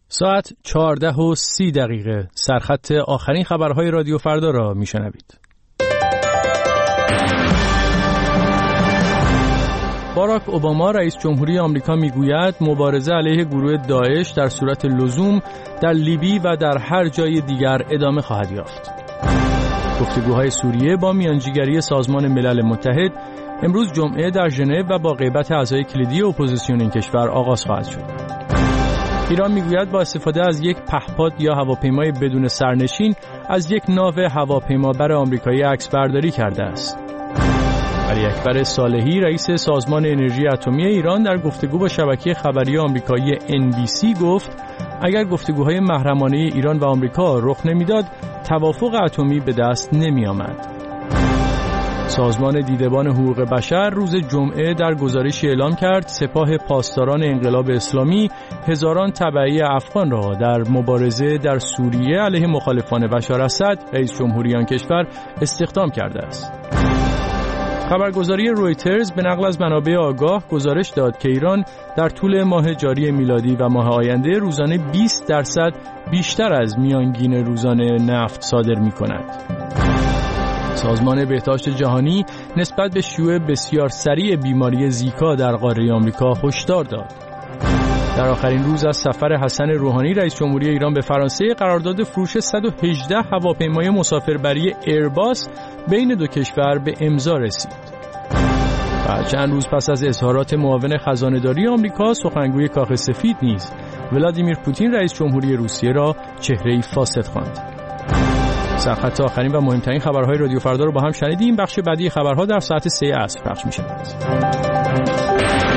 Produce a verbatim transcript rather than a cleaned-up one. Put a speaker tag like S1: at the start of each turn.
S1: ساعت چهارده و سی دقیقه سرخط آخرین خبرهای رادیو فردا را میشنوید. باراک اوباما رئیس جمهوری آمریکا میگوید مبارزه علیه گروه داعش در صورت لزوم در لیبی و در هر جای دیگر ادامه خواهد یافت. گفتگوهای سوریه با میانجیگری سازمان ملل متحد امروز جمعه در ژنو و با غیبت اعضای کلیدی اپوزیسیون این کشور آغاز خواهد شد. ایران میگوید با استفاده از یک پهپاد یا هواپیمای بدون سرنشین از یک ناو هواپیمابر آمریکایی عکسبرداری کرده است. علی اکبر صالحی رئیس سازمان انرژی اتمی ایران در گفتگو با شبکه خبری آمریکایی ان بی سی گفت اگر گفتگوهای محرمانه ایران و آمریکا رخ نمیداد توافق اتمی به دست نمی آمد. سازمان دیدبان حقوق بشر روز جمعه در گزارشی اعلام کرد سپاه پاسداران انقلاب اسلامی هزاران تبعی افغان را در مبارزه در سوریه علیه مخالفان بشار اسد رئیس جمهوری آن کشور استخدام کرده است. خبرگزاری رویترز به نقل از منابع آگاه گزارش داد که ایران در طول ماه جاری میلادی و ماه آینده روزانه بیست درصد بیشتر از میانگین روزانه نفت صادر می‌کند. سازمان بهداشت جهانی نسبت به شیوع بسیار سریع بیماری زیکا در قاره آمریکا هشدار داد. در آخرین روز از سفر حسن روحانی رئیس جمهوری ایران به فرانسه قرارداد فروش صد و هجده هواپیمای مسافربری ایرباس بین دو کشور به امضا رسید. و چند روز پس از اظهارات معاون خزانه‌داری آمریکا سخنگوی کاخ سفید نیز ولادیمیر پوتین رئیس جمهوری روسیه را چهره‌ای فاسد خواند. سرخط آخرین و مهمترین خبرهای رادیو فردا رو با هم شنیدیم. بخش بعدی خبرها در ساعت سه عصر پخش می‌شود.